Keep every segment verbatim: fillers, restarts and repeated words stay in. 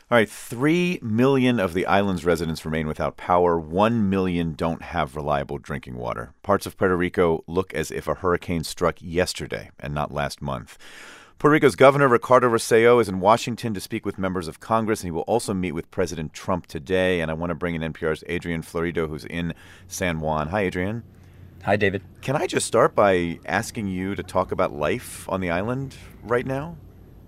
All right, three million of the island's residents remain without power. One million don't have reliable drinking water. Parts of Puerto Rico look as if a hurricane struck yesterday and not last month. Puerto Rico's Governor Ricardo Rossello is in Washington to speak with members of Congress, and he will also meet with President Trump today. And I want to bring in N P R's Adrian Florido, who's in San Juan. Hi, Adrian. Hi, David. Can I just start by asking you to talk about life on the island right now?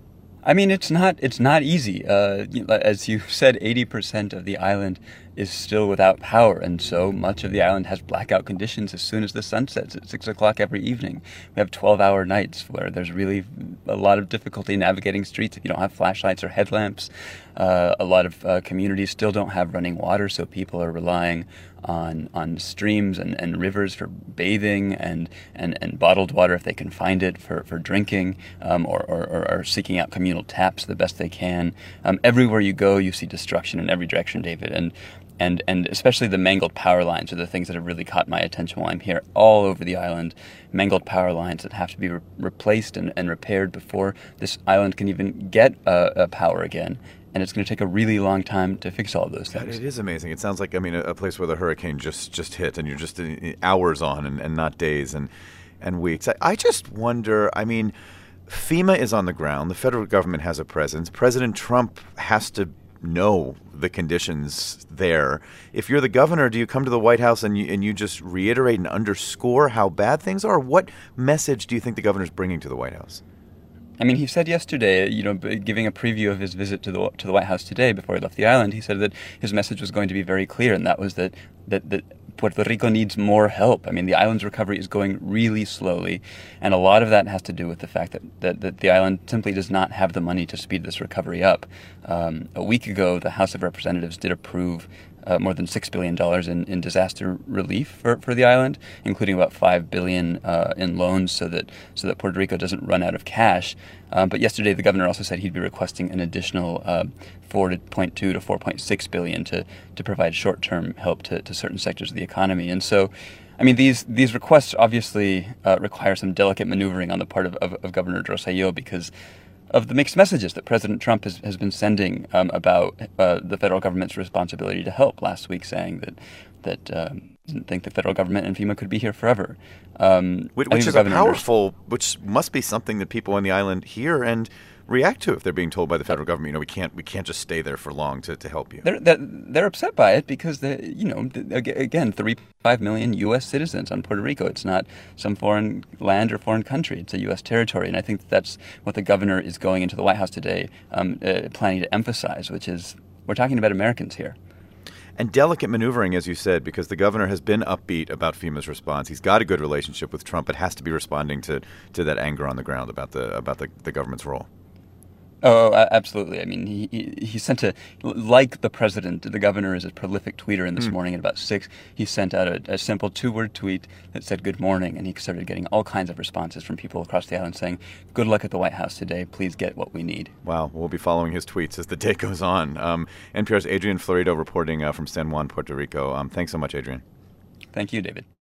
I mean, it's not it's not easy. Uh, as you said, eighty percent of the island is still without power, and so much of the island has blackout conditions as soon as the sun sets at six o'clock every evening. We have twelve-hour nights where there's really a lot of difficulty navigating streets if you don't have flashlights or headlamps. Uh, a lot of uh, communities still don't have running water, so people are relying on on streams and, and rivers for bathing and, and, and bottled water if they can find it for, for drinking, um, or, or, or are seeking out communal taps the best they can. Um, everywhere you go, you see destruction in every direction, David. And And and especially the mangled power lines are the things that have really caught my attention while I'm here. All over the island, mangled power lines that have to be re- replaced and, and repaired before this island can even get uh, uh, power again. And it's going to take a really long time to fix all of those things. God, it is amazing. It sounds like, I mean, a, a place where the hurricane just, just hit and you're just uh, hours on and, and not days and, and weeks. I, I just wonder, I mean, FEMA is on the ground. The federal government has a presence. President Trump has to know the conditions there. If you're the governor, do you come to the White House and you, and you just reiterate and underscore how bad things are? What message do you think the governor's bringing to the White House? I mean, he said yesterday, you know, giving a preview of his visit to the to the White House today before he left the island, he said that his message was going to be very clear, and that was that that, that Puerto Rico needs more help. I mean, the island's recovery is going really slowly, and a lot of that has to do with the fact that, that, that the island simply does not have the money to speed this recovery up. Um, a week ago, the House of Representatives did approve Uh, more than six billion dollars in, in disaster relief for, for the island, including about five billion dollars uh, in loans so that so that Puerto Rico doesn't run out of cash. Um, but yesterday, the governor also said he'd be requesting an additional uh, four point two to four point six billion dollars to, to provide short-term help to, to certain sectors of the economy. And so, I mean, these these requests obviously uh, require some delicate maneuvering on the part of, of, of Governor Rossello because of the mixed messages that President Trump has, has been sending um, about uh, the federal government's responsibility to help. Last week, saying that that um, didn't think the federal government and FEMA could be here forever, um, which, which is a powerful, which must be something that people on the island hear and react to if they're being told by the federal government, you know, we can't we can't just stay there for long to, to help you. They're, they're they're upset by it because they, you know, again, thirty-five million U S citizens on Puerto Rico. It's not some foreign land or foreign country. It's a U S territory, and I think that's what the governor is going into the White House today, um, uh, planning to emphasize, which is we're talking about Americans here. And delicate maneuvering, as you said, because the governor has been upbeat about FEMA's response. He's got a good relationship with Trump, but has to be responding to, to that anger on the ground about the about the, the government's role. Oh, absolutely. I mean, he, he he sent a, like the president, the governor is a prolific tweeter, and this mm. morning at about six, he sent out a, a simple two-word tweet that said good morning, and he started getting all kinds of responses from people across the island saying, good luck at the White House today, please get what we need. Wow, we'll be following his tweets as the day goes on. Um, N P R's Adrian Florido reporting uh, from San Juan, Puerto Rico. Um, thanks so much, Adrian. Thank you, David.